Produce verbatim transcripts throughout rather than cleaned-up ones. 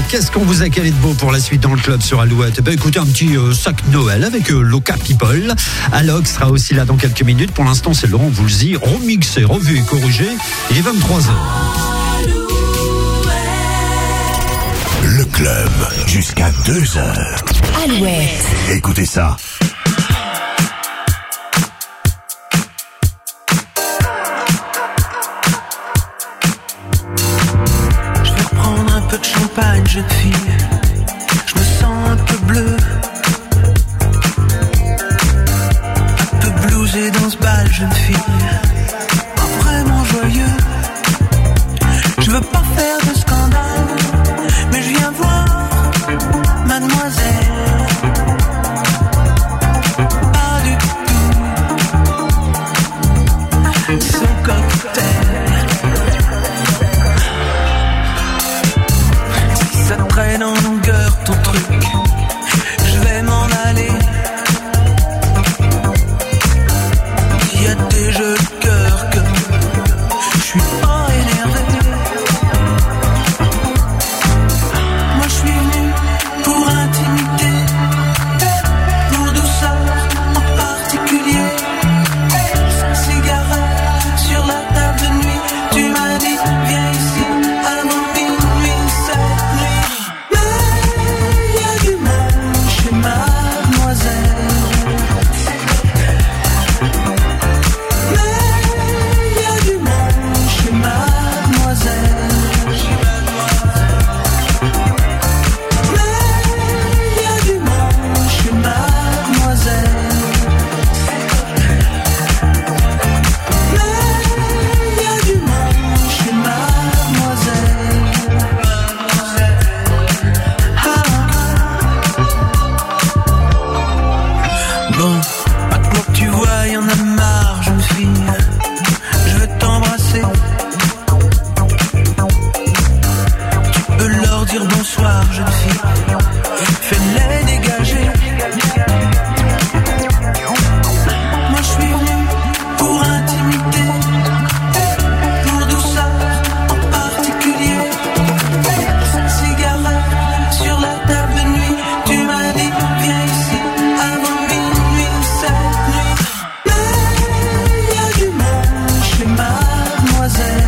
qu'est-ce qu'on vous a calé de beau pour la suite dans le club sur Alouette? Ben écoutez, un petit euh, sac Noël avec euh, Loca People. Alok sera aussi là dans quelques minutes. Pour l'instant, c'est Laurent Voulzy, remixé, revu et corrigé. Il est vingt-trois heures. Le club, jusqu'à deux heures. Alouette. Écoutez ça. Un peu de champagne, jeune fille, je me sens un peu bleu, un peu blousé dans ce bal, jeune fille, pas vraiment joyeux. Je veux pas faire de scandale, mais je viens voir mademoiselle. Pas du tout, son cocktail. Ça traîne en longueur ton truc, je vais m'en aller. Il y a des jeux de cœur que je suis pas énervé. Moi je suis venu pour intimité, pour douceur en particulier. Sans cigarette sur la table de nuit, tu m'as dit viens ici avant minuit. Bonsoir jeune fille, fais-les dégager. Moi je suis venu pour intimité, pour douceur en particulier. Sans cigarette sur la table de nuit, tu m'as dit viens ici avant minuit, cette nuit. Mais y a du monde chez mademoiselle.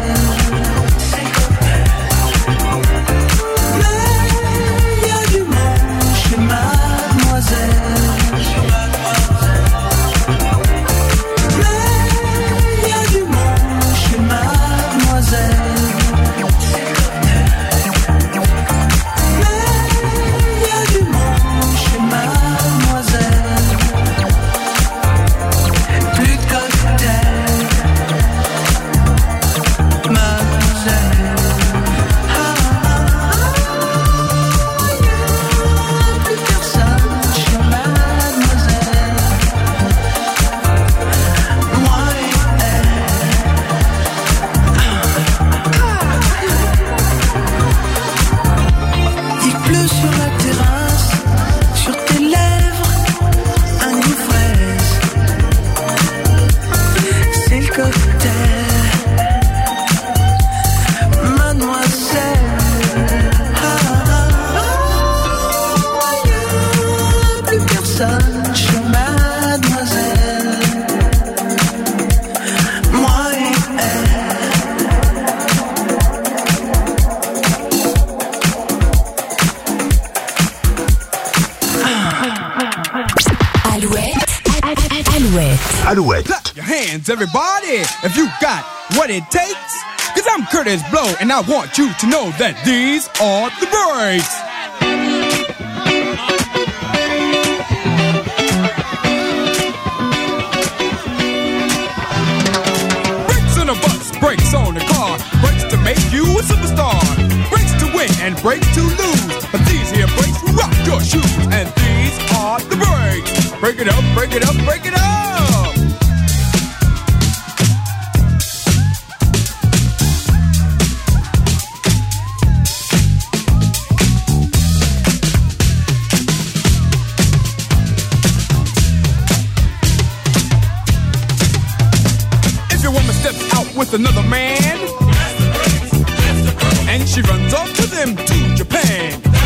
Alouette. Clap your hands, everybody, if you got what it takes. Cause I'm Curtis Blow, and I want you to know that these are the breaks. Brakes on a bus, brakes on a car, brakes to make you a superstar, brakes to win and brakes to lose. But these here brakes rock your shoes, and these are the breaks. Break it up, break it up, break it up. With another man, and she runs off to them to Japan.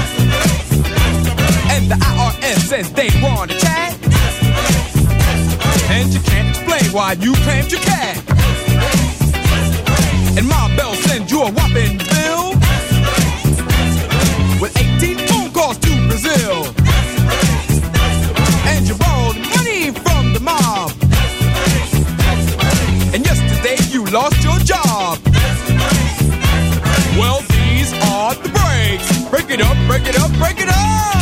says they want to chat. And you can't explain why you claimed your cat. And my bell sends you a whopping bill with eighteen phone calls to Brazil. And you borrowed money from the mob. And yesterday you lost your job. Well, these are the breaks. Break it up, break it up, break it up.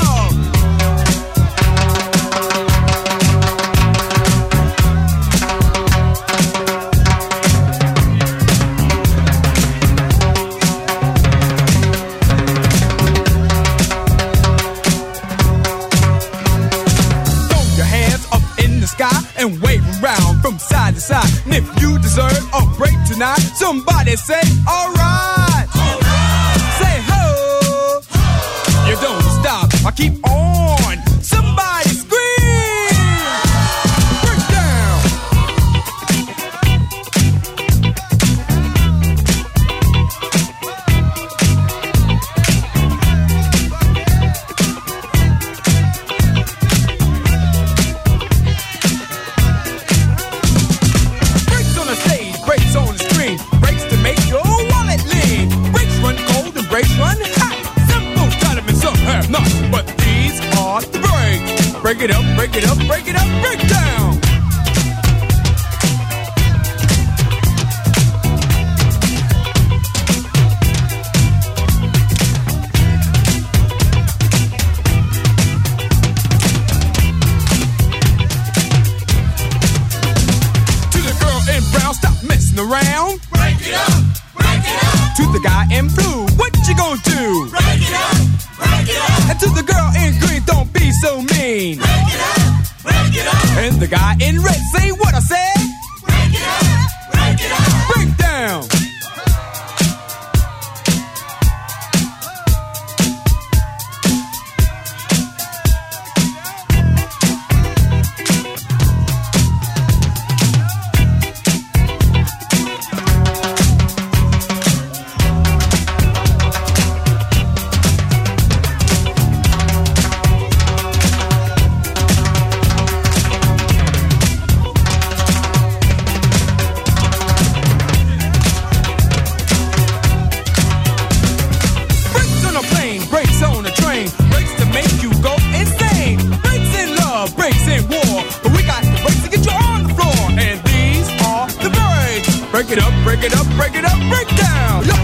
And wave around from side to side. And if you deserve a break tonight, somebody say, alright. Alright. Say ho. ho. You don't stop. I keep on. Somebody scream. Break down. Brakes run hot. Simple, vitamin, some have not. But these are the breaks. Break it up, break it up, break it up, break down. To the girl in brown, stop messing around. Break it up, break it up. To the guy in blue, what you gonna do? Break it up, break it up. And to the girl in green, don't be so mean. Break it up, break it up. And the guy in red, say what I said. Break it up, break it up. Break down. Break it up, break it up, break it up, break down. Yo.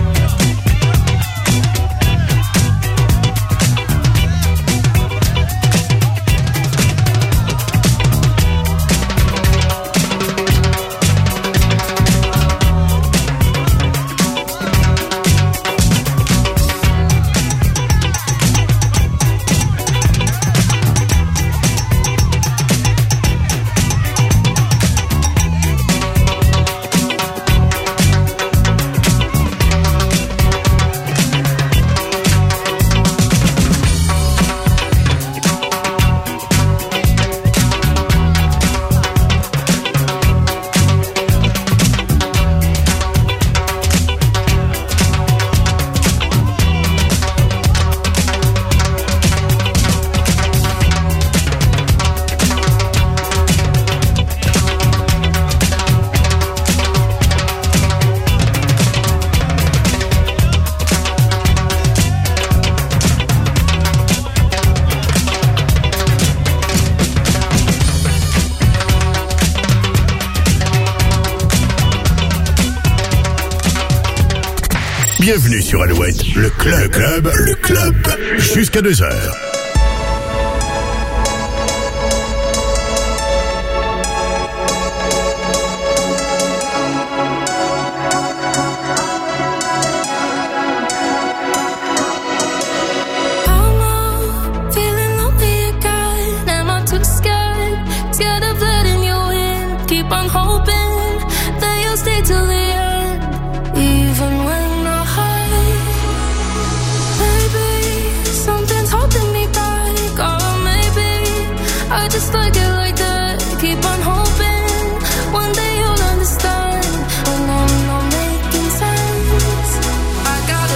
Bienvenue sur Alouette, le club, le club, le club, jusqu'à deux heures.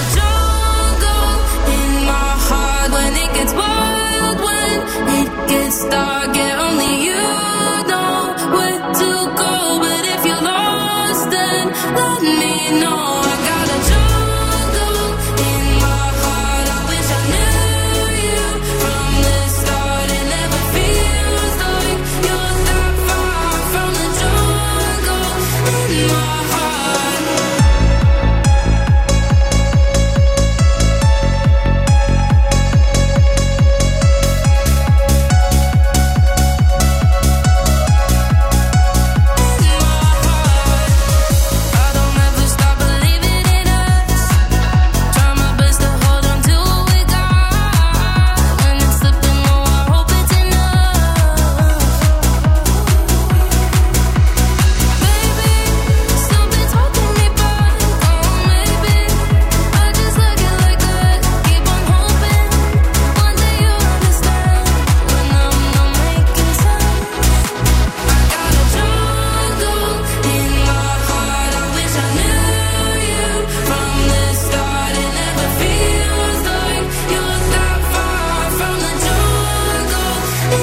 It gets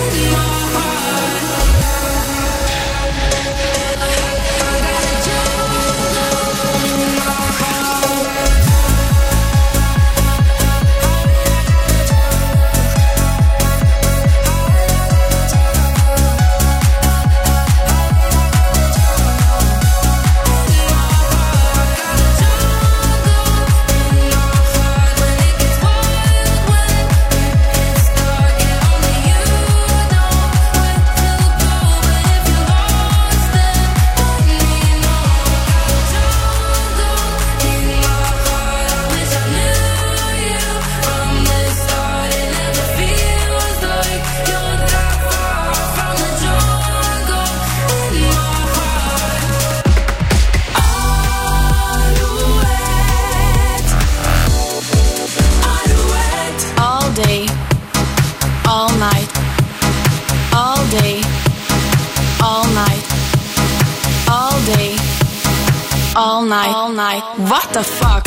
all night, all night. What the fuck?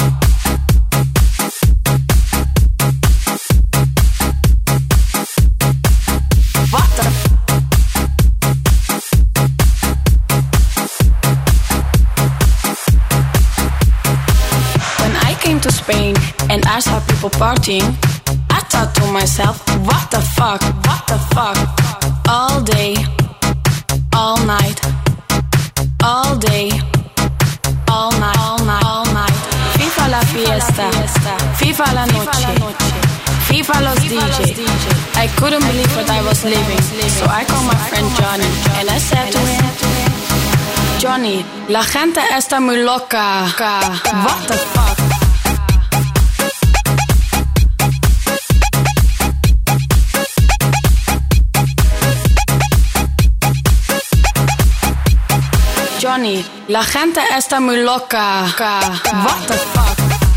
What the When I came to Spain and I saw people partying, I thought to myself, what the fuck, what the fuck? All day, all night, all day, all night, all night, all night. FIFA la fiesta, FIFA la noche, FIFA los D J. I couldn't believe what I was living, so I called my friend Johnny and I said to him, Johnny, la gente está muy loca. What the fuck? Johnny, la gente está muy loca. What the fuck?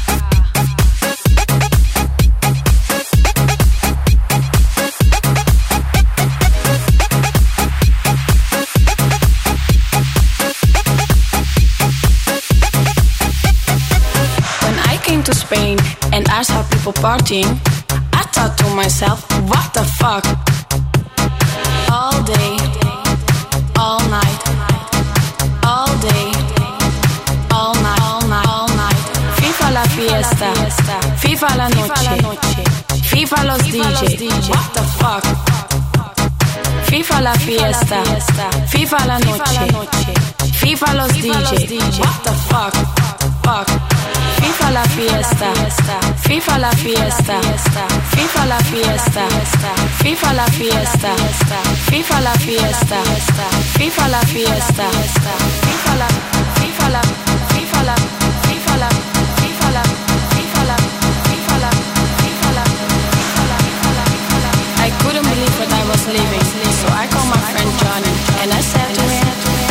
When I came to Spain and I saw people partying, I thought to myself, what the fuck? All day, all night, all day, all night, all night, all night. FIFA la fiesta, FIFA la noche, FIFA los D J. What the fuck? FIFA la fiesta, FIFA la noche, FIFA los D J. What the fuck? Fuck. FIFA la fiesta, FIFA la fiesta, FIFA la fiesta, FIFA la fiesta, FIFA la fiesta, FIFA la fiesta, FIFA la, FIFA la, FIFA la, FIFA la, FIFA la, FIFA la, FIFA la, FIFA la, FIFA la. I couldn't believe what I was living, so I called my friend Johnny and I said to him,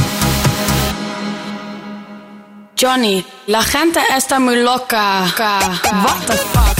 Johnny, la gente está muy loca. What the fuck?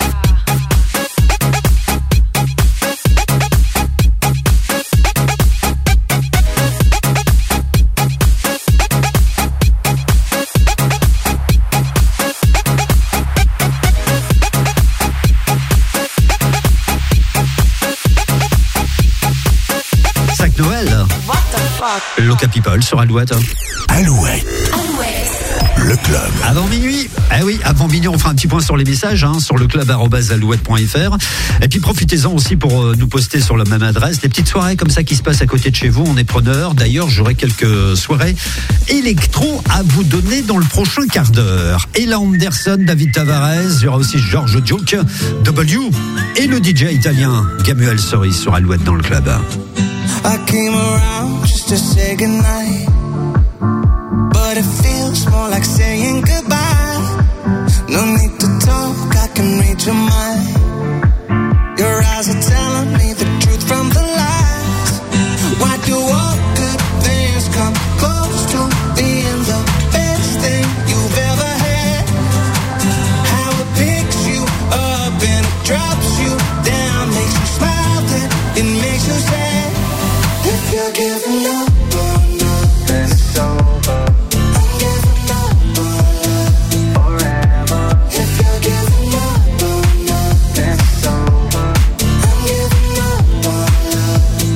Sac Noël. What the fuck? Loca People sur Alouette. Alouette. Le club. Avant minuit, eh oui, avant minuit, on fera un petit point sur les messages, hein, sur le club arobase alouette point f r. Et puis profitez-en aussi pour euh, nous poster sur la même adresse. Des petites soirées comme ça qui se passent à côté de chez vous, on est preneurs. D'ailleurs, j'aurai quelques soirées électro à vous donner dans le prochain quart d'heure. Ella Anderson, David Tavares, il y aura aussi George Duke, W et le D J italien Gamuel Soris sur Alouette dans le club. I came around just to say goodnight, but it feels more like saying goodbye. No need to talk, I can read your mind. Your eyes are telling me the truth from the lies. Why do all good things come close to being the best thing you've ever had? How it picks you up and it drops you down, makes you smile, then it makes you sad. If you're giving up on nothing, it's over. I'm giving up on love forever. If you're giving up on nothing, it's over. I'm giving up on love.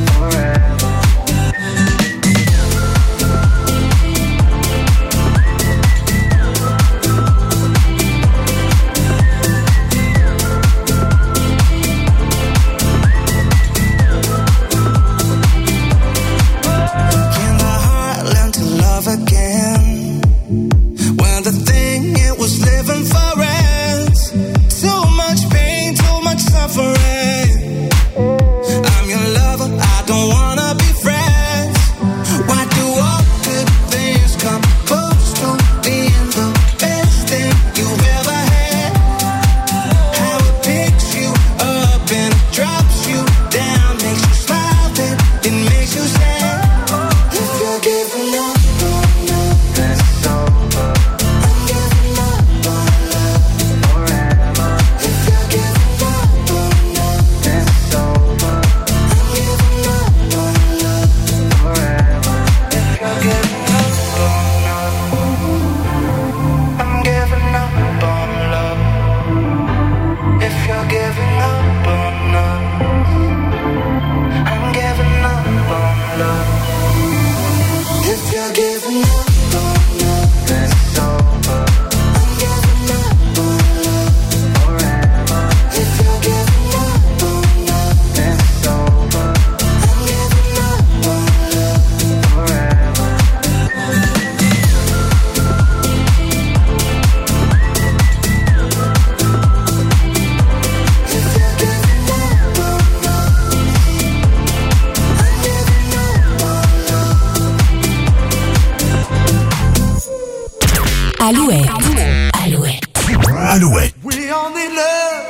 Alouette. Alouette. Alouette. We only love.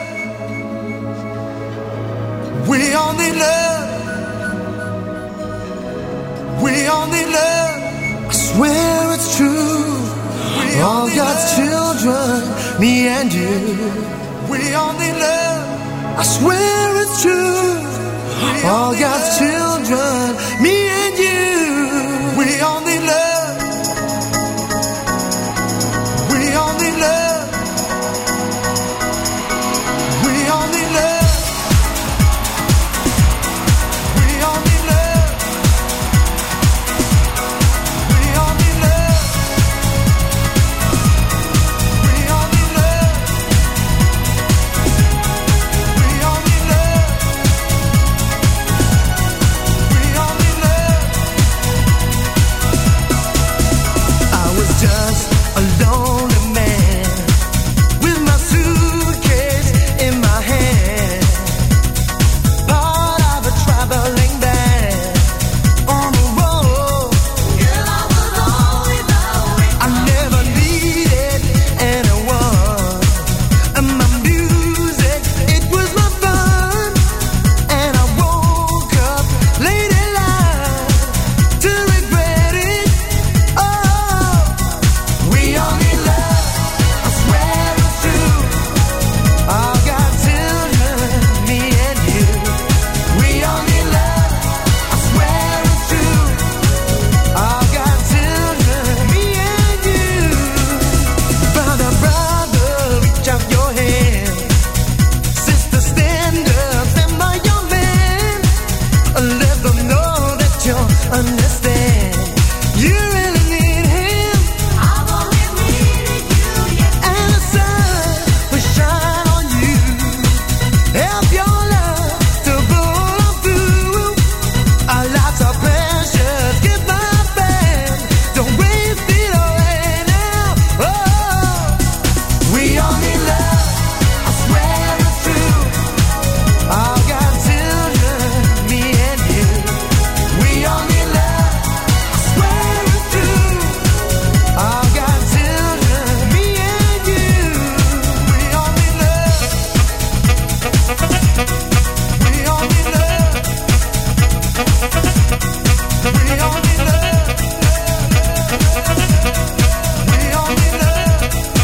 We only love. We only love. I swear it's true. We all God's children, me and you. We only love. I swear it's true. All God's children, me and you. We only love. We only love. We only love. We only love. We only love. We only love. We only love. We only love. I was just a lonely man with my suitcase in my hand, part of a traveling band on the road. Girl, I was only lonely. I never needed anyone. And my music, it was my fun. And I woke up late in life to regret it. Oh, we only love. I swear it's true. All got children, me and you. We only love. I swear it's true. All got children, me and you. Brother, brother, reach out your hand. Sister, stand up, stand by your man. Let them know that you understand. You really need him. I've only needed you, yeah. And the sun will shine on you. Help your love to pull on through. Our lives are precious. Give my band. Don't waste it away now. Oh, we only love. I swear it's true. All got children, me and you. We only love. I swear it's true. All got children, me and you. We only love. We only love. We only love. We only love.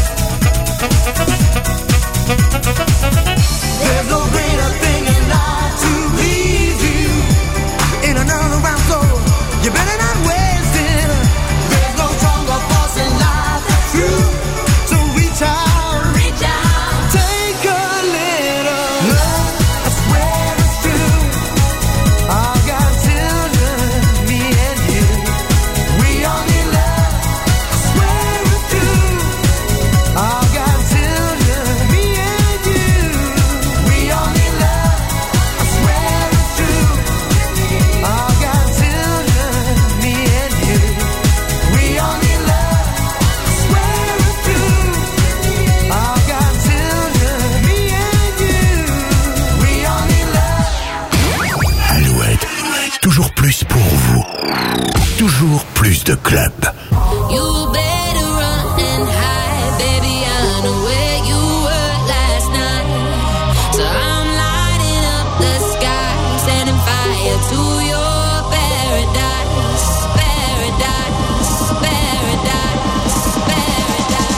There's no greater thing in life to please you. In another round, so you better not waste it. There's no stronger force in life than truth. So reach out, reach out, take a little love. I swear it's true. All got children, me and you. We only love. I swear it's true. All got children, me and you. We only love. I swear it's true. All got children, me and you. We only love. I swear it's true. All got children, me and you. We only love. Alouette. Toujours plus pour vous. Toujours plus de clubs. You better run and hide, baby. I know where you were last night. So I'm lighting up the sky, setting fire to your paradise, paradise, paradise, paradise.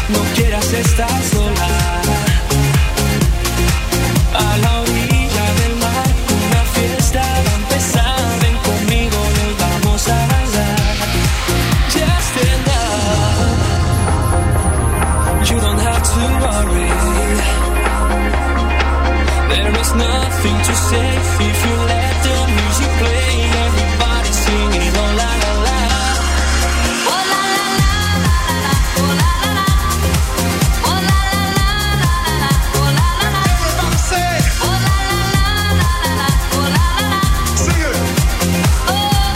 no quieras estar sola. A la orilla del mar, una fiesta va a empezar. Ven conmigo, nos vamos a bailar. Just stand up, you don't have to worry. There is nothing to say if you let the music play. Everybody singing, oh la la la. Oh la la la la la, oh la la la. Oh la la la la la, oh la la la. Everybody say, oh la la la la la, oh la la la. Sing it. Oh,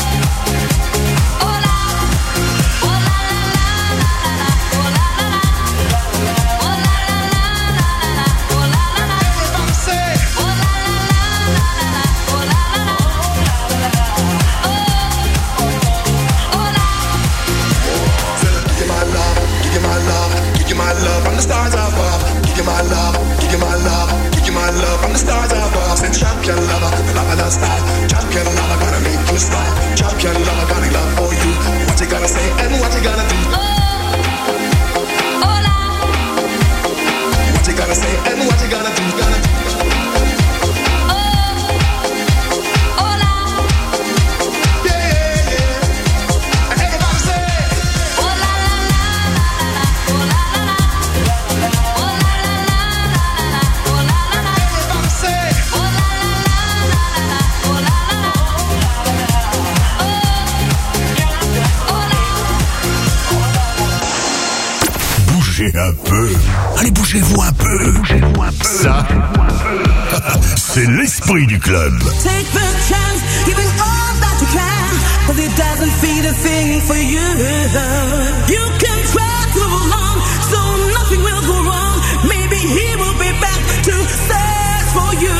oh la, oh la la la la la, oh la la la. Oh la la la la la, oh la la la. Everybody say, oh la la la la la, oh la la la. Give you my love, give you my love, give you my love from the stars above. Give you my love, give you my love, give you my love from the stars above. Say champion lover, lover the style. Champion lover gonna make you smile. Champion lover got a love for you. What you gonna say and what you gonna do? What you gonna say and what you gonna do? Gonna do. Bougez un peu. Allez, bougez-vous un peu. Bougez-vous un peu. Ça, c'est l'esprit du club. Take the chance, give it all that you can, but it doesn't feel a thing for you. You can try to move along, so nothing will go wrong. Maybe he will be back to search for you.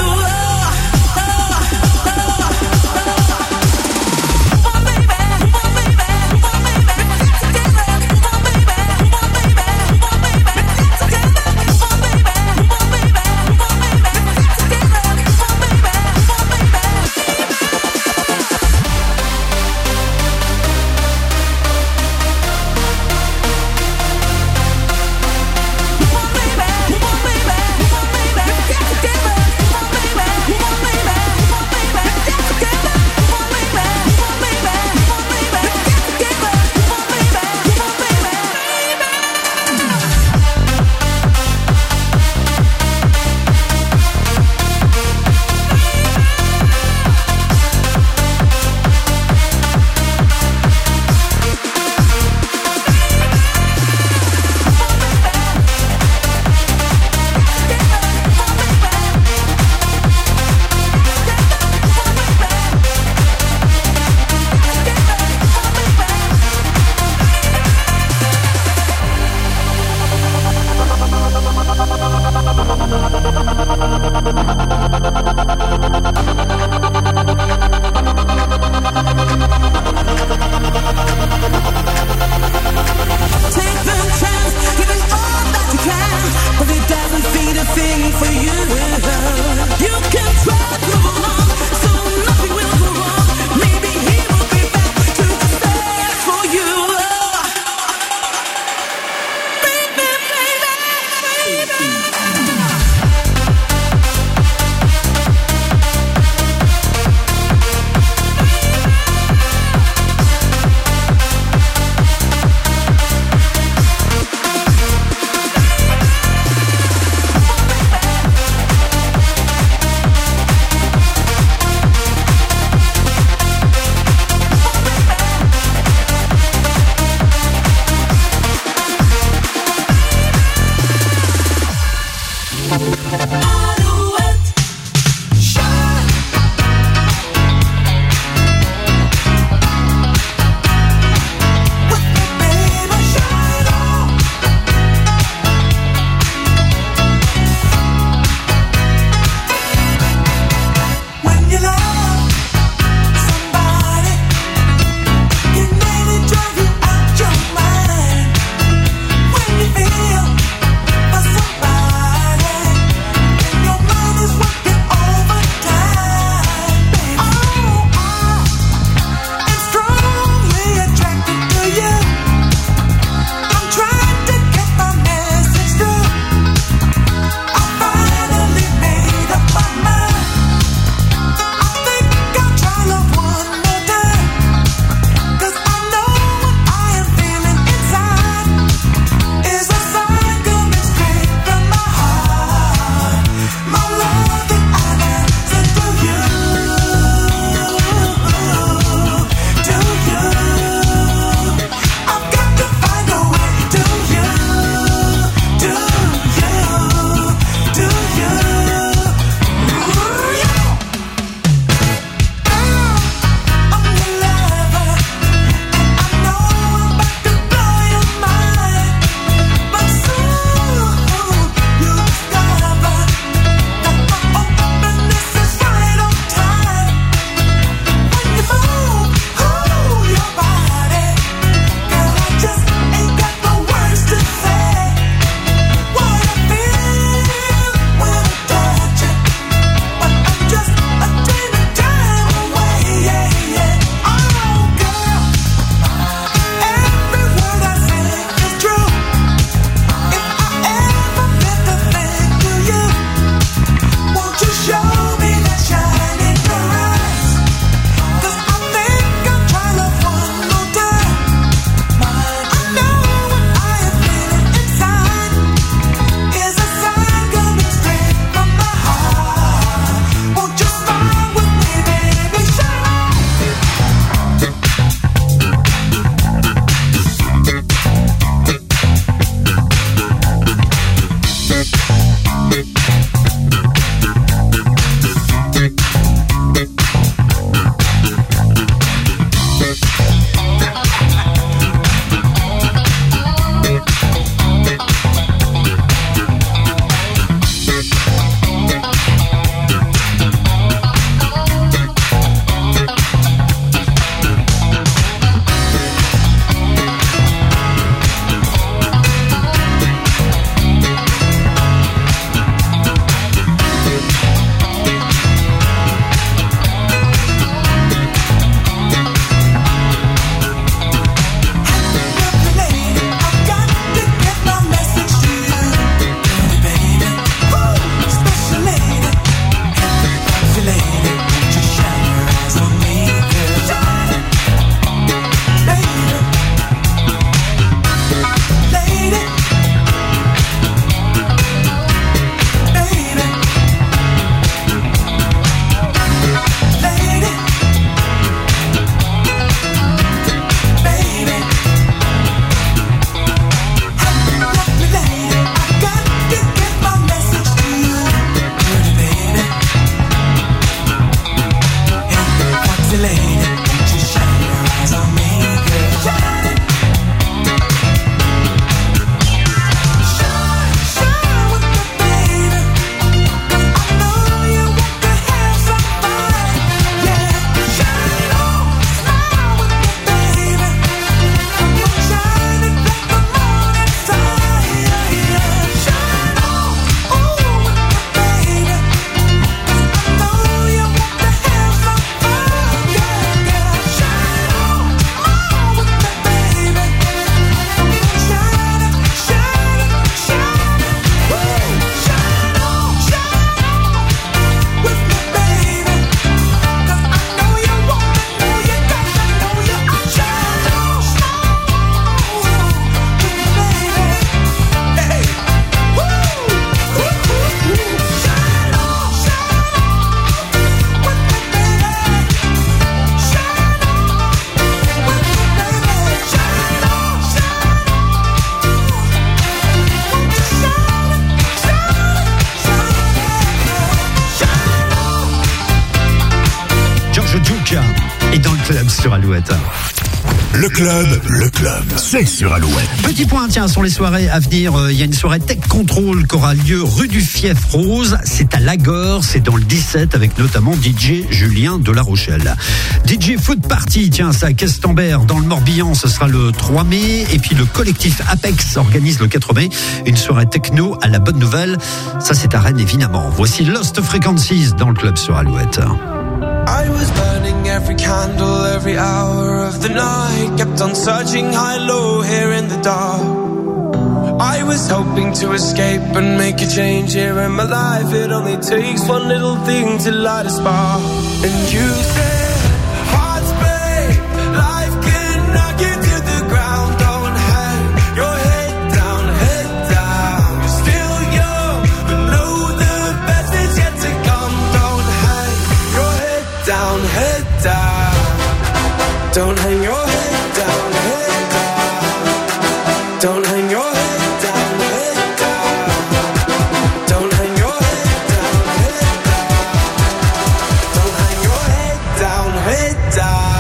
Alouette. Le club, le club, c'est sur Alouette. Petit point, tiens, sur les soirées à venir, il euh, y a une soirée Tech Control qui aura lieu rue du Fief Rose. C'est à Lagore, c'est dans le dix-sept avec notamment D J Julien de La Rochelle. D J Food Party, tiens, c'est à Questembert dans le Morbihan, ce sera le trois mai. Et puis le collectif Apex organise le quatre mai une soirée techno à la Bonne Nouvelle. Ça, c'est à Rennes, évidemment. Voici Lost Frequencies dans le club sur Alouette. I was burning every candle, every hour of the night. Kept on searching high, low, here in the dark. I was hoping to escape and make a change here in my life. It only takes one little thing to light a spark. And you said, hearts break, life can knock you to the ground. Don't hang your head down, head down. You're still young, but know the best is yet to come. Don't hang your head down, head down. Don't hang your head down, head down. Don't hang your head down, head down. Don't hang your head down, head down. Don't hang your head down, head down.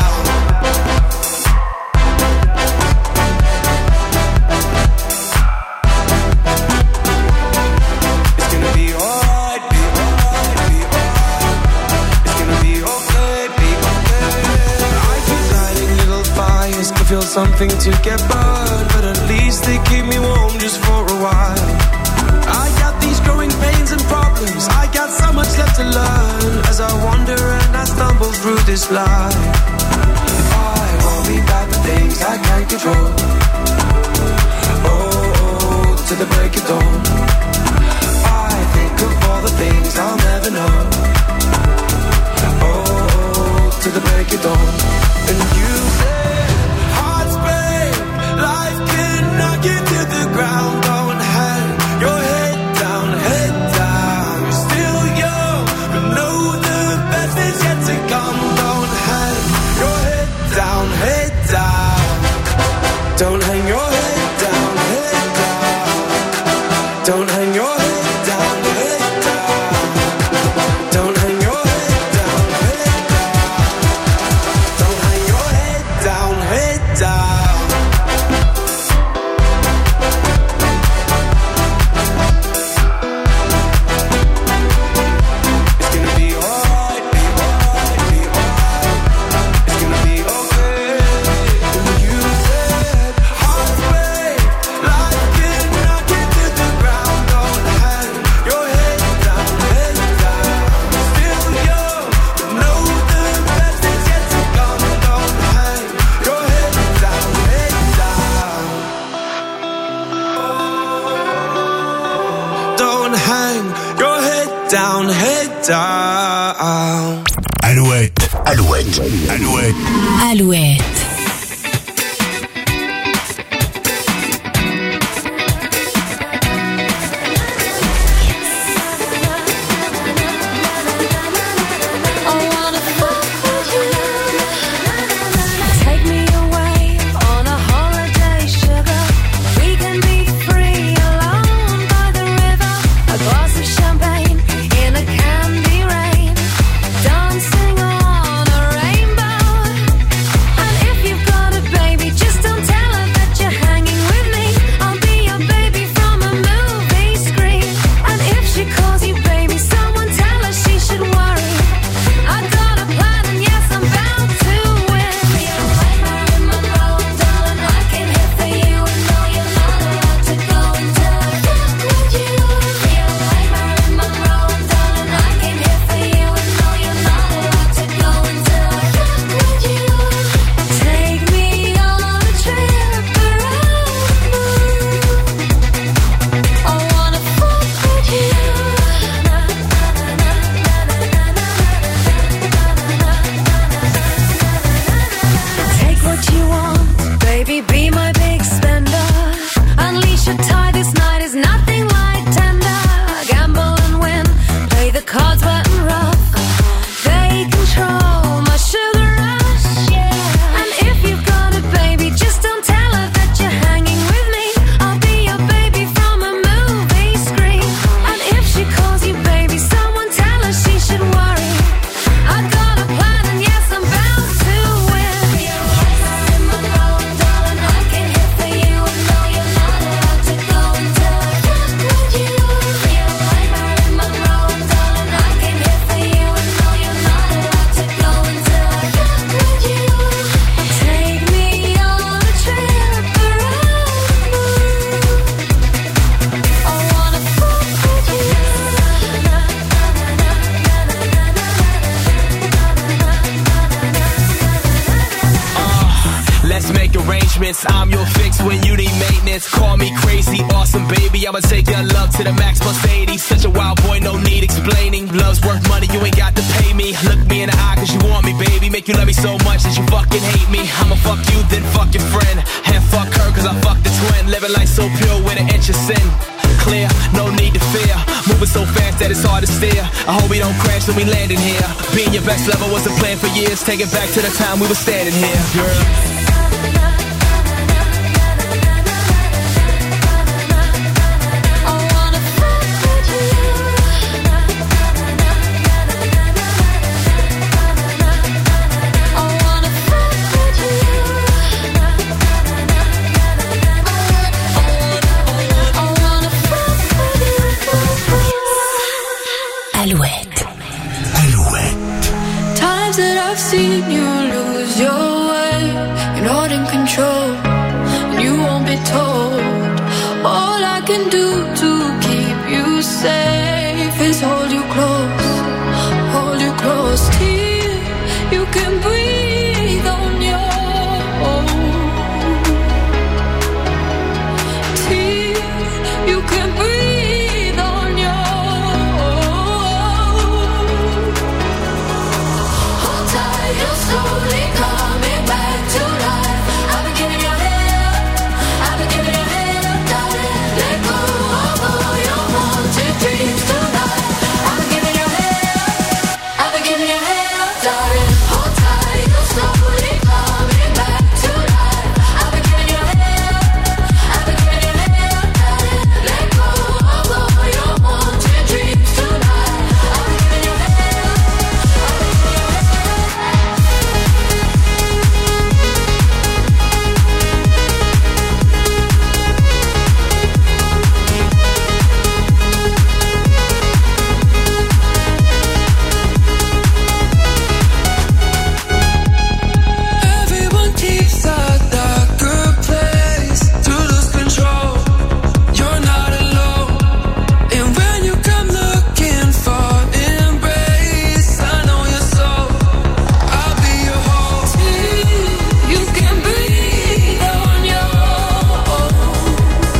It's gonna be alright, be alright, be alright. It's gonna be okay, be okay. I keep lighting little fires to feel something to get burned, but at least they keep me warm just for a while. I got these growing pains and problems. I got so much left to learn as I wander and I stumble through this life. I worry about the things I can't control. Oh, oh, to the break of dawn. I think of all the things I'll never know. Oh, to the break of dawn. And you say, hearts break, life can knock you to the ground. Don't hang your head down, head down. You're still young, but know the best is yet to come. Don't hang your head down, head down. Don't hang your head down, head down. Don't hang your head down, head down. Don't hang your head down, head down. Don't hang your head down, head down. It's gonna be alright, be alright, be alright. It's gonna be okay. And you said, hearts break, life can knock you to the ground. Don't hang your head down, head down. Still young, but know the best is yet to come. Don't hang your head down, head down. Don't hang your head down, head down. Alouette, Alouette, Alouette. Alouette. Take me away on a holiday, sugar. We can be free alone by the river. A glass of champagne in a candy rain, dancing on a rainbow. And if when you need maintenance. Call me crazy, awesome baby. I'ma take your love to the max plus eighty. Such a wild boy, no need explaining. Love's worth money, you ain't got to pay me. Look me in the eye cause you want me, baby. Make you love me so much that you fucking hate me. I'ma fuck you, then fuck your friend. And fuck her cause I fucked the twin. Living life so pure with an inch of sin. Clear, no need to fear. Moving so fast that it's hard to steer. I hope we don't crash when we landing here. Being your best lover was a plan for years. Take it back to the time we were standing here, girl. Alouette. Alouette. Times that I've seen you lose your way, you're not in control, and you won't be told. All I can do to keep you safe is hold you close, hold you close till you can breathe on your own, till you can breathe on your you're slowly coming back to life. I've been giving you hell, I've been giving you hell, darling. Let go of all your wanted dreams tonight. I've been giving you hell, I've been giving you hell, darling. Hold tight, you're slowly coming back to life. I've been giving you hell, I've been giving you hell, darling. Let go of all your wanted dreams tonight. I've been giving you hell. Everyone keeps at that good place to lose control. You're not alone. And when you come looking for embrace, I know your soul. I'll be your home till you can breathe on your own.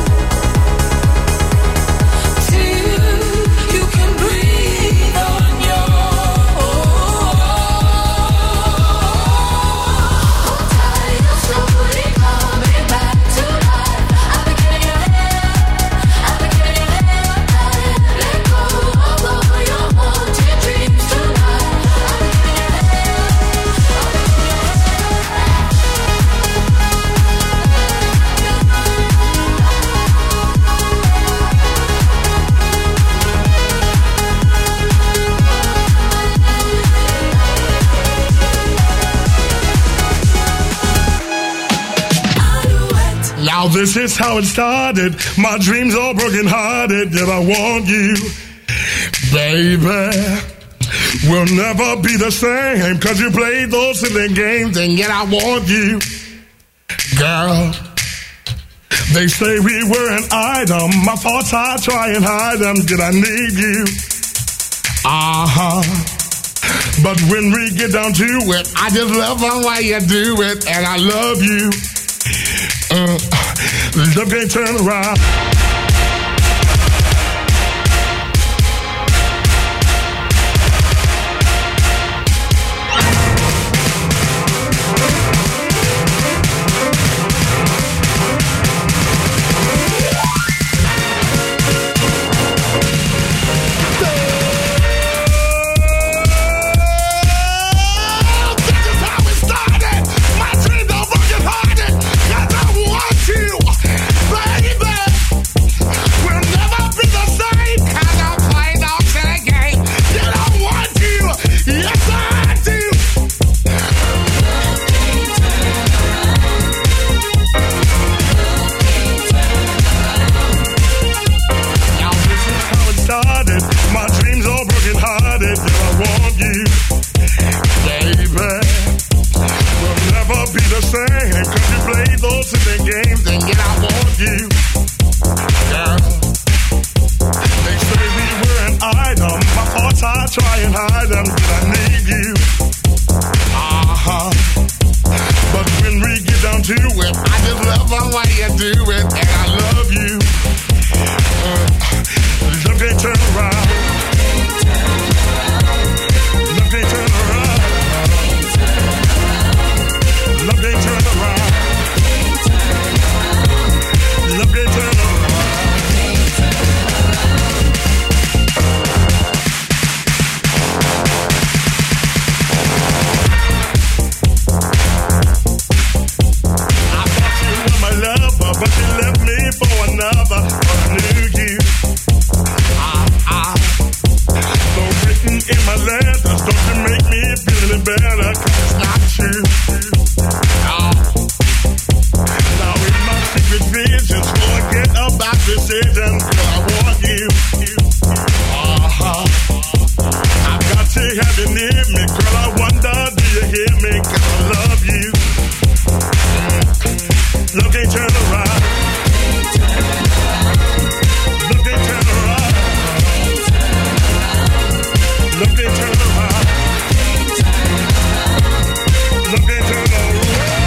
Till you can breathe on your own. Hold tight, you're slowly coming back to life. I've been giving you hell, I've been giving you hell, darling. Let go of all your wanted dreams tonight. I've been giving you hell, I've been giving you Now this is how it started. My dreams all broken hearted. Yet I want you, baby. We'll never be the same. Cause you played those silly games. And yet I want you, girl. They say we were an item. My thoughts I try and hide them. Did I need you? Uh-huh. But when we get down to it, I just love the way you do it. And I love you. Uh, love can't turn around. Baby, knew you. Ah, ah. So written in my letters, don't you make me feel any better, 'cause it's not true. Ah. Now in my secret visions, forget about decisions, 'cause I want you. Uh-huh. I've got to have you near me, girl, I wonder, do you hear me, 'cause I love you. Look and turn around. Look and turn around. Look and turn around. Look and turn around.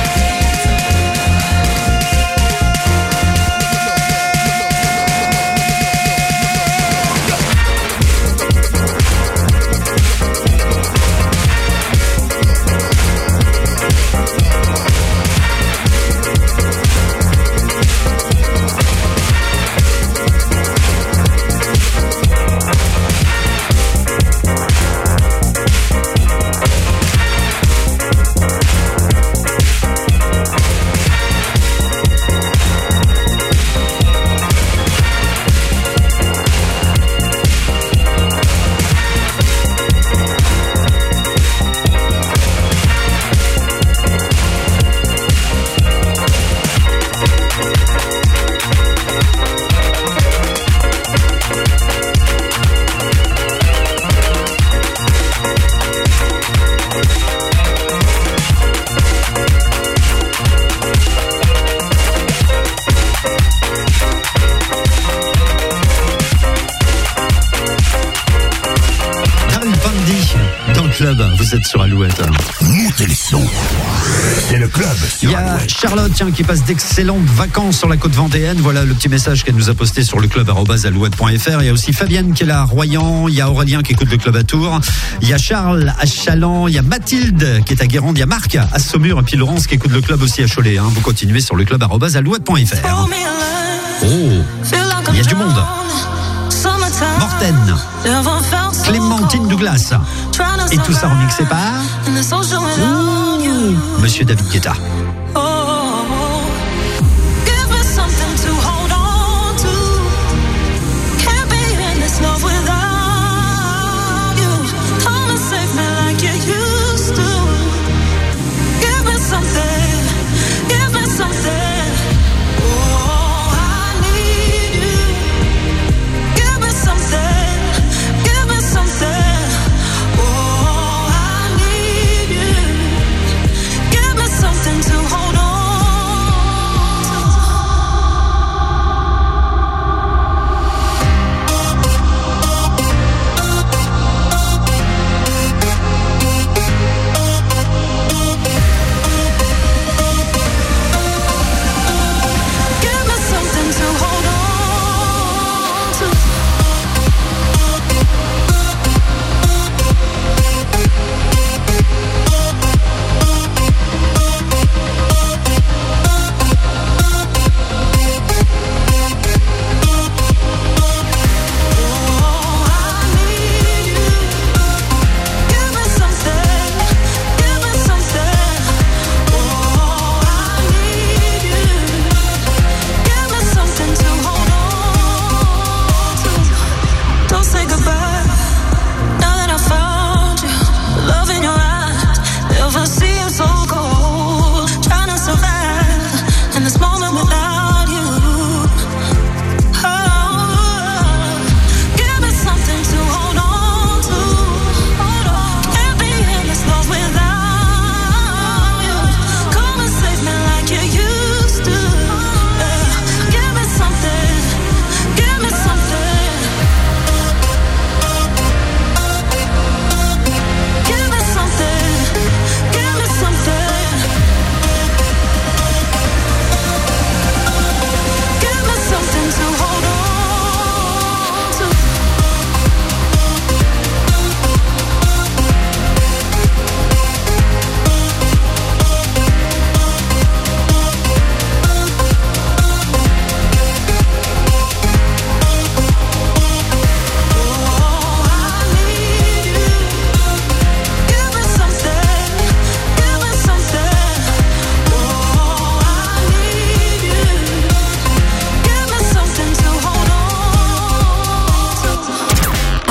Vous êtes sur Alouette. Montez le son. C'est le club. Il y a Charlotte tiens, qui passe d'excellentes vacances sur la côte vendéenne. Voilà le petit message qu'elle nous a posté sur le club arobase alouette point f r. Il y a aussi Fabienne qui est là à Royan. Il y a Aurélien qui écoute le club à Tours. Il y a Charles à Chaland. Il y a Mathilde qui est à Guérande. Il y a Marc à Saumur. Et puis Laurence qui écoute le club aussi à Cholet. Hein. Vous continuez sur le club arobase alouette point f r. Oh, il y a du monde. Morten, Clémentine Douglas, et tout ça remixé par Ouh, Monsieur David Guetta. To hold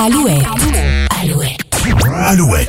Alouette. Alouette. Alouette.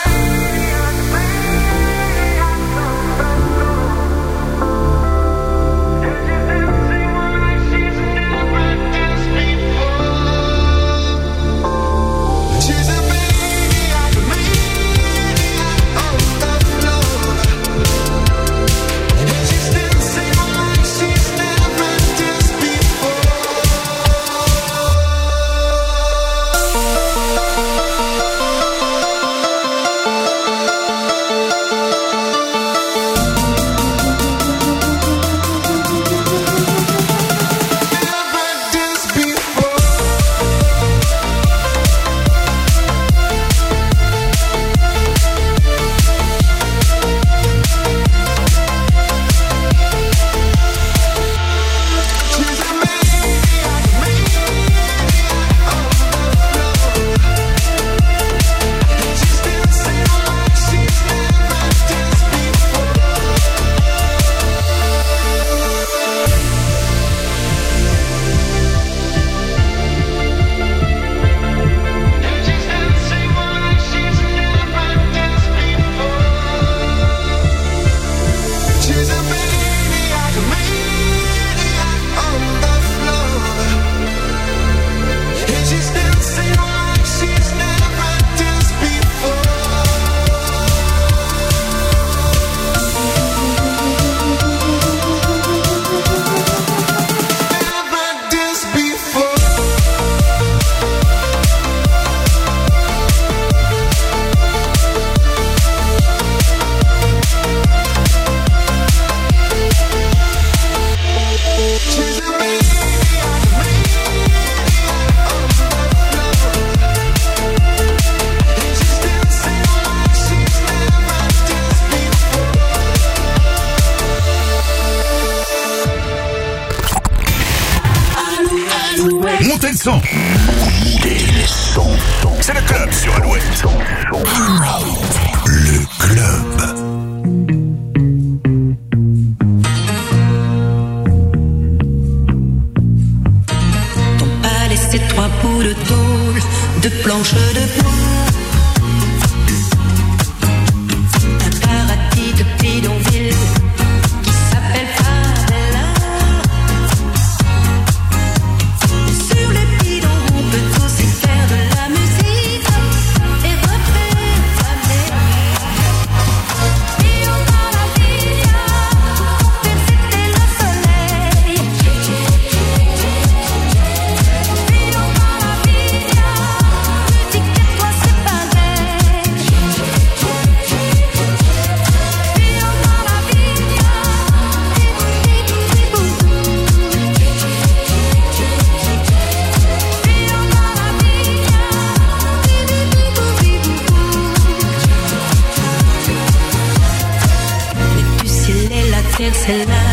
Montez le son. Montez le son. C'est le club sur Alouette. Le club. Ton palais, c'est trois bouts de tôle, de planches de bois. Un paradis de bidonville qui s'appelle Favela. Sur les bidons, on peut aussi faire de la musique et refaire la mer. Io Maravilla, per c'était le soleil. Io Maravilla, me dis que toi c'est pareil. Io Maravilla, du ciel et la terre, c'est là.